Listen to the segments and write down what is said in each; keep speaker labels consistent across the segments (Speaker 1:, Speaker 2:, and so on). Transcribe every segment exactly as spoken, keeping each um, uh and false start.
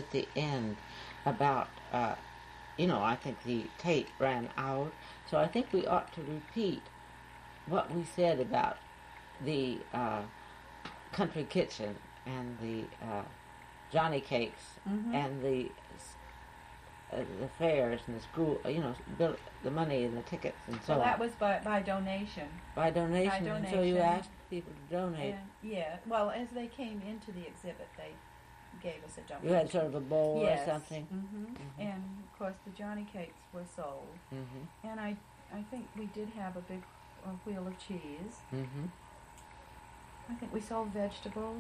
Speaker 1: at the end about, uh, you know, I think the tape ran out, so I think we ought to repeat what we said about the uh, country kitchen and the uh, Johnny Cakes
Speaker 2: Mm-hmm.
Speaker 1: and the uh, the fairs and the school, you know, build the money and the tickets and so
Speaker 2: Well,
Speaker 1: on.
Speaker 2: that was by, by donation.
Speaker 1: By donation,
Speaker 2: By
Speaker 1: and so you
Speaker 2: donation.
Speaker 1: asked people to donate.
Speaker 2: And, yeah, well, as they came into the exhibit, they gave us a donation.
Speaker 1: You had sort of a bowl
Speaker 2: yes.
Speaker 1: or something?
Speaker 2: Mm-hmm.
Speaker 1: Mhm.
Speaker 2: And, of course, the Johnny Cakes were sold.
Speaker 1: Mm-hmm.
Speaker 2: And I, I think we did have a big uh, wheel of cheese.
Speaker 1: Mm-hmm.
Speaker 2: I think we sold vegetables.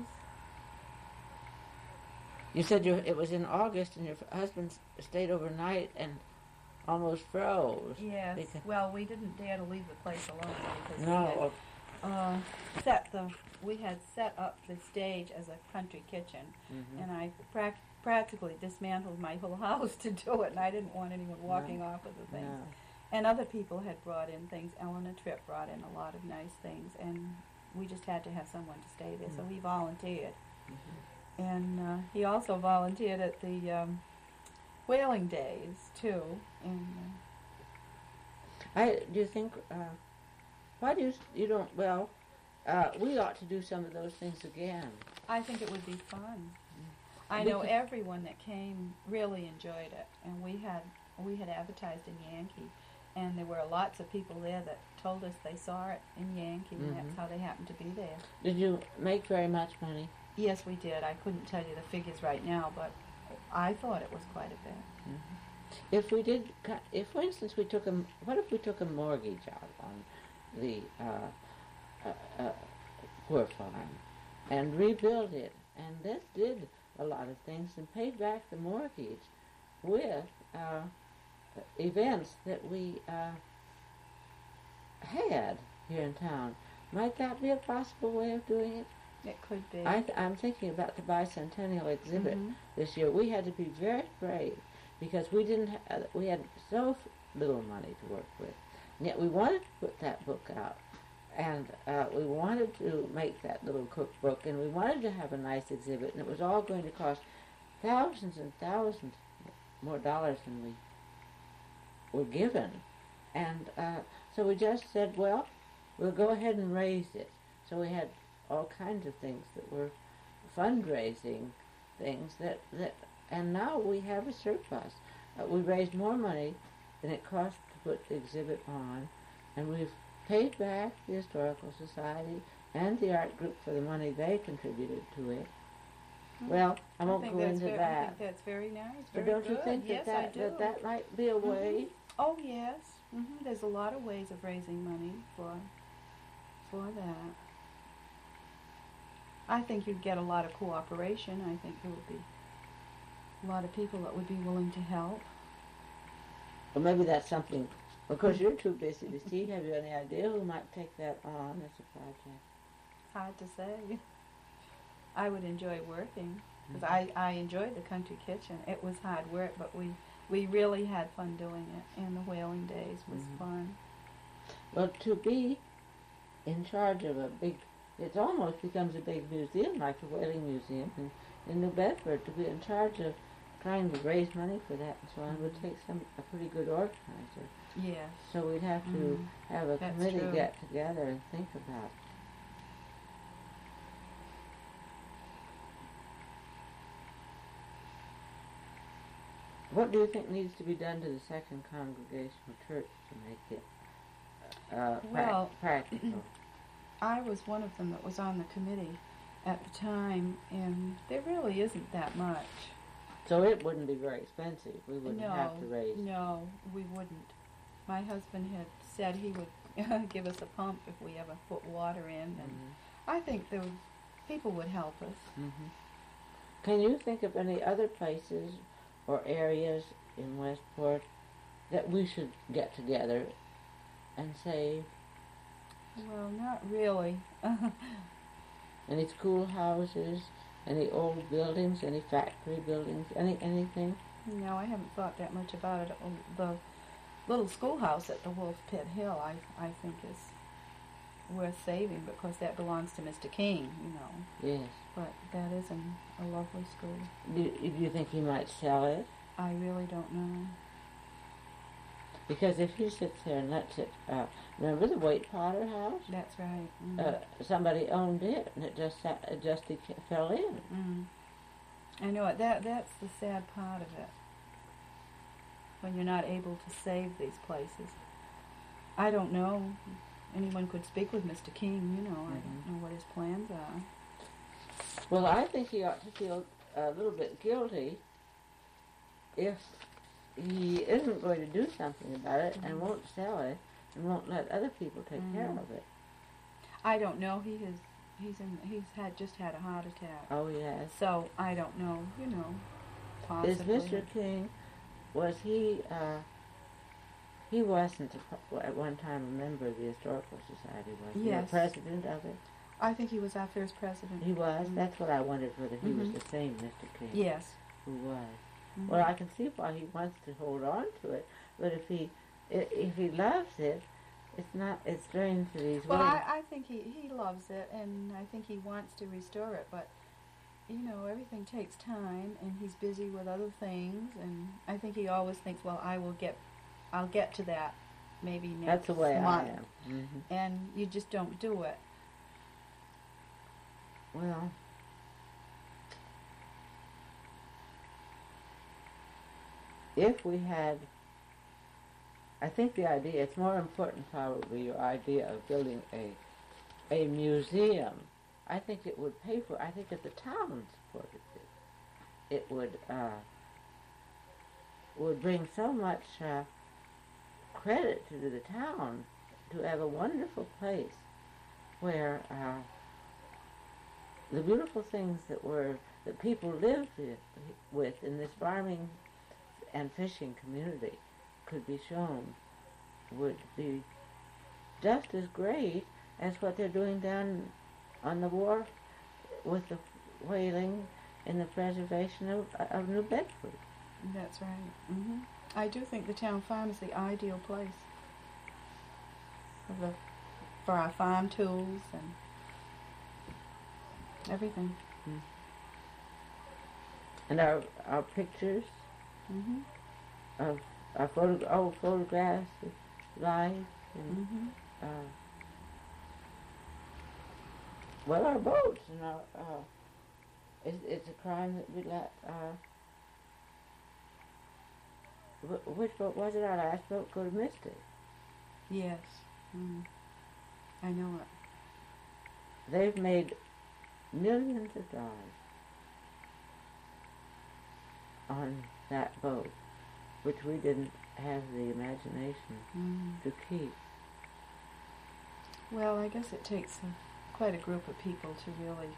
Speaker 1: You said you, it was in August and your husband stayed overnight and almost froze.
Speaker 2: Yes.
Speaker 1: Because
Speaker 2: Well, we didn't dare to leave the place alone because
Speaker 1: no.
Speaker 2: we had uh, set the we had set up the stage as a country kitchen,
Speaker 1: Mm-hmm.
Speaker 2: and I prac- practically dismantled my whole house to do it, and I didn't want anyone walking
Speaker 1: No.
Speaker 2: off with the things.
Speaker 1: No.
Speaker 2: And other people had brought in things. Eleanor Tripp brought in a lot of nice things, and we just had to have someone to stay there, so he volunteered.
Speaker 1: Mm-hmm.
Speaker 2: And uh, he also volunteered at the um, whaling days too. And uh,
Speaker 1: I do you think uh, why do you you don't well uh, we ought to do some of those things again.
Speaker 2: I think it would be fun. I know
Speaker 1: Because-
Speaker 2: everyone that came really enjoyed it, and we had we had advertised in Yankee, and there were lots of people there that told us they saw it in Yankee, and
Speaker 1: Mhm.
Speaker 2: that's how they happened to be there.
Speaker 1: Did you make very much money?
Speaker 2: Yes, we did. I couldn't tell you the figures right now, but I thought it was quite a bit.
Speaker 1: Mm-hmm. If we did, ca- if for instance we took a, what if we took a mortgage out on the uh, uh, uh, poor farm and rebuilt it, and this did a lot of things and paid back the mortgage with uh, events that we uh, had here in town. Might that be a possible way of doing it?
Speaker 2: It could be.
Speaker 1: I th- I'm thinking about the bicentennial exhibit
Speaker 2: Mhm.
Speaker 1: this year. We had to be very brave because we didn't. Ha- uh, we had so f- little money to work with, and yet we wanted to put that book out, and uh, we wanted to make that little cookbook, and we wanted to have a nice exhibit, and it was all going to cost thousands and thousands more dollars than we were given, and uh, so we just said, well, we'll go ahead and raise it. So we had all kinds of things that were fundraising things that, that and now we have a surplus. Uh, we raised more money than it cost to put the exhibit on, and we've paid back the Historical Society and the art group for the money they contributed to it.
Speaker 2: Hmm.
Speaker 1: Well, I won't
Speaker 2: think
Speaker 1: go
Speaker 2: that's
Speaker 1: into
Speaker 2: very, I
Speaker 1: that.
Speaker 2: think that's very nice.
Speaker 1: But
Speaker 2: Very
Speaker 1: don't
Speaker 2: good.
Speaker 1: you think
Speaker 2: yes,
Speaker 1: that
Speaker 2: I
Speaker 1: that,
Speaker 2: do.
Speaker 1: that that might be a way?
Speaker 2: Oh yes. hmm There's a lot of ways of raising money for for that. I think you'd get a lot of cooperation. I think there would be a lot of people that would be willing to help.
Speaker 1: Well, maybe that's something. Of course, you're too busy to see. Have you any idea who might take that on as a project?
Speaker 2: Hard to say. I would enjoy working because
Speaker 1: Mm-hmm.
Speaker 2: I, I enjoyed the country kitchen. It was hard work, but we we really had fun doing it. And the whaling days was
Speaker 1: Mhm.
Speaker 2: fun.
Speaker 1: Well, to be in charge of a big, it almost becomes a big museum, like the Whaling Museum in, in New Bedford. To be in charge of trying to raise money for that and so on would take some a pretty good organizer.
Speaker 2: Yes.
Speaker 1: So we'd have to
Speaker 2: Mhm.
Speaker 1: have a
Speaker 2: That's
Speaker 1: committee
Speaker 2: true.
Speaker 1: get together and think about. What do you think needs to be done to the Second Congregational Church to make it uh, prac-
Speaker 2: Well,
Speaker 1: practical?
Speaker 2: I was one of them that was on the committee at the time, and there really isn't that much.
Speaker 1: So it wouldn't be very expensive. We wouldn't
Speaker 2: no,
Speaker 1: have to raise.
Speaker 2: no, we wouldn't. My husband had said he would give us a pump if we ever put water in, and
Speaker 1: Mhm.
Speaker 2: I think there would, people would help us.
Speaker 1: Mhm. Can you think of any other places or areas in Westport that we should get together and save?
Speaker 2: Well, not really.
Speaker 1: Any schoolhouses, any old buildings, any factory buildings, any anything?
Speaker 2: No, I haven't thought that much about it. Oh, the little schoolhouse at the Wolf Pit Hill, I I think is worth saving because that belongs to Mister King, you know.
Speaker 1: Yes.
Speaker 2: but that is an, a lovely school.
Speaker 1: Do, do you think he might sell it?
Speaker 2: I really don't know.
Speaker 1: Because if he sits there and lets it, uh, remember the Wait Potter house?
Speaker 2: That's right. Mm.
Speaker 1: Uh, somebody owned it, and it just sat, it just it fell in.
Speaker 2: Mm. I know it. That that's the sad part of it. When you're not able to save these places. I don't know. Anyone could speak with Mister King. You know, mm-hmm. I don't know what his plans are.
Speaker 1: Well, I think he ought to feel a little bit guilty if he isn't going to do something about it, mm-hmm. and won't sell it, and won't let other people take mm-hmm. care of it.
Speaker 2: I don't know. He has. He's in. He's had just had a heart attack.
Speaker 1: Oh yes.
Speaker 2: So I don't know. You know. Possibly.
Speaker 1: Is Mister King? Was he? Uh, he wasn't a, at one time a member of the Historical Society, was he?
Speaker 2: Yes.
Speaker 1: The president of it.
Speaker 2: I think he was our first president.
Speaker 1: He was. Mm-hmm. That's what I wondered, whether he
Speaker 2: mm-hmm.
Speaker 1: was the same Mister King.
Speaker 2: Yes.
Speaker 1: Who was?
Speaker 2: Mm-hmm.
Speaker 1: Well, I can see why he wants to hold on to it, but if he if he loves it, it's not. It's strange that he's.
Speaker 2: Well, I, I think he he loves it, and I think he wants to restore it, but you know, everything takes time, and he's busy with other things, and I think he always thinks, well, I will get, I'll get to that maybe next month.
Speaker 1: That's the way
Speaker 2: month.
Speaker 1: I am. Mm-hmm.
Speaker 2: And you just don't do it.
Speaker 1: Well, if we had, I think the idea, it's more important probably, your idea of building a a museum. I think it would pay for, I think if the town supported it, it would, uh, would bring so much uh, credit to the town to have a wonderful place where uh, the beautiful things that were, that people lived with, with in this farming and fishing community could be shown, would be just as great as what they're doing down on the wharf with the whaling and the preservation of, of New Bedford.
Speaker 2: That's right. Mm-hmm. I do think the town farm is the ideal place for, the, for our farm tools and everything.
Speaker 1: Mm. And our our pictures
Speaker 2: mm-hmm.
Speaker 1: of our photo, old photographs of life and
Speaker 2: mm-hmm.
Speaker 1: uh, well, our boats and our, uh, it's, it's a crime that we let, uh, wh- which boat was it? Our last boat go to Mystic.
Speaker 2: Yes. Mm. I know it.
Speaker 1: They've made millions of dollars on that boat, which we didn't have the imagination
Speaker 2: mm.
Speaker 1: to keep.
Speaker 2: Well, I guess it takes a quite a group of people to really,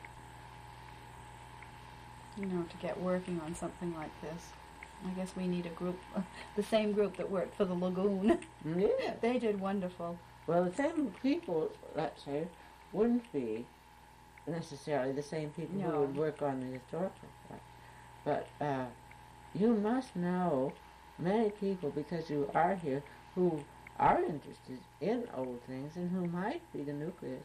Speaker 2: you know, to get working on something like this. I guess we need a group, the same group that worked for the lagoon.
Speaker 1: Yeah.
Speaker 2: They did wonderful.
Speaker 1: Well, the same people, let's say, wouldn't be necessarily the same people
Speaker 2: No.
Speaker 1: who would work on the historical stuff. But uh, you must know many people, because you are here, who are interested in old things and who might be the nucleus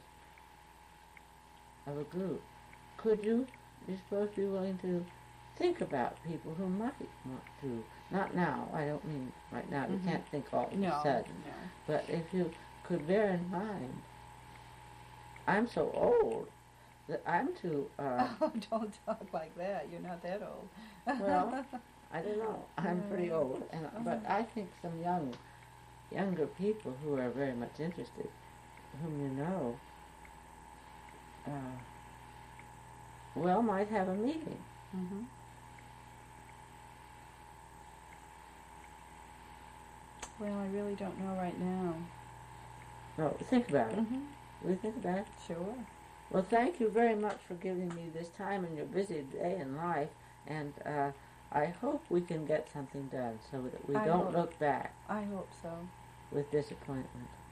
Speaker 1: of a group. Could you, you're supposed to be willing to think about people who might want to, not now, I don't mean right now,
Speaker 2: Mm-hmm.
Speaker 1: you can't think all of
Speaker 2: No,
Speaker 1: a sudden,
Speaker 2: no.
Speaker 1: but if you could bear in mind, I'm so old that I'm too, uh,
Speaker 2: Oh, don't talk like that. You're not that old.
Speaker 1: well, I don't know, I'm pretty old, and, but I think some young, younger people who are very much interested, whom you know, uh, well, might have a meeting.
Speaker 2: Mm-hmm. Well, I really don't know right now.
Speaker 1: No, think about it.
Speaker 2: Mm-hmm.
Speaker 1: Will you think about it?
Speaker 2: Sure.
Speaker 1: Well, thank you very much for giving me this time in your busy day in life, and uh, I hope we can get something done so that we
Speaker 2: I
Speaker 1: don't
Speaker 2: hope.
Speaker 1: look back
Speaker 2: I hope so.
Speaker 1: with disappointment.